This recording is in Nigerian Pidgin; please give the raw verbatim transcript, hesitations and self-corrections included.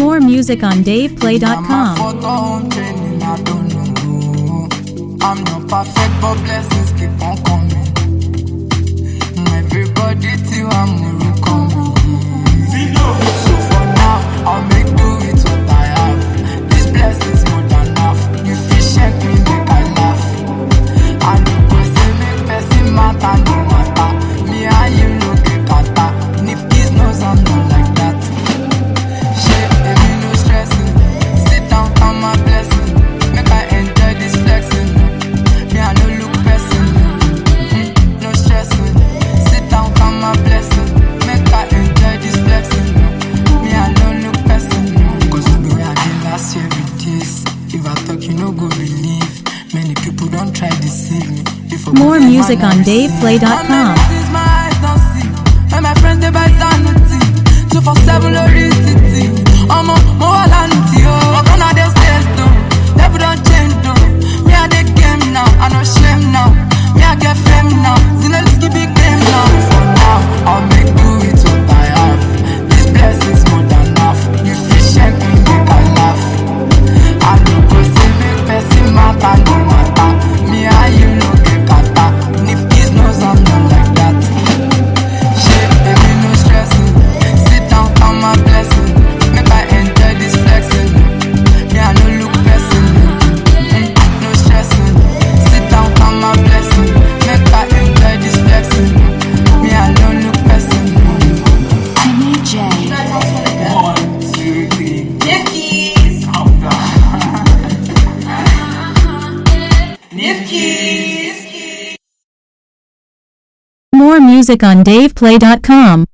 More music on dave play dot com. I'm not perfect, but blessings keep on coming. Everybody till I'm coming. So for now, I'll make do with what I have. These blessings more than enough. You fish check me, make I laugh. And you go say make person matter, no matter. Me and you no get kata. And if this knows I'm not like that. Shit, baby, no stressing. Sit down, count my blessing. Make I enjoy this flexing. Me I no look person. Mm, no stressing. Sit down, count my blessing. Make I enjoy this flexing. Me I no look person. Cause the way I did last year with this. If I talk, you no go believe. Many people don't try to deceive me. More music on dave play dot com. And my friends they buy sanity. Two for seven or city. I'm a more lanity. Oh, I'm gonna they stay though. Never don't change though. Me I the game now. I no shame now. Me I get fame now. Zinelski big game now. For now, I'll make do with what I have. These blessings more than enough. You fish check me, make I laugh. I no go say make person matter, no matter. Me and you no get kata. And if this knows I'm not like that. Shit, baby, no stressing. Sit down, count my blessing. Make I enjoy this flexing. Me I no look person. Mm, no stressing. Sit down, count my blessing. Make I enjoy this flexing. Me I no look person. Timmy J. One, two, three. Nifkies. Nifkies. More music on dave play dot com.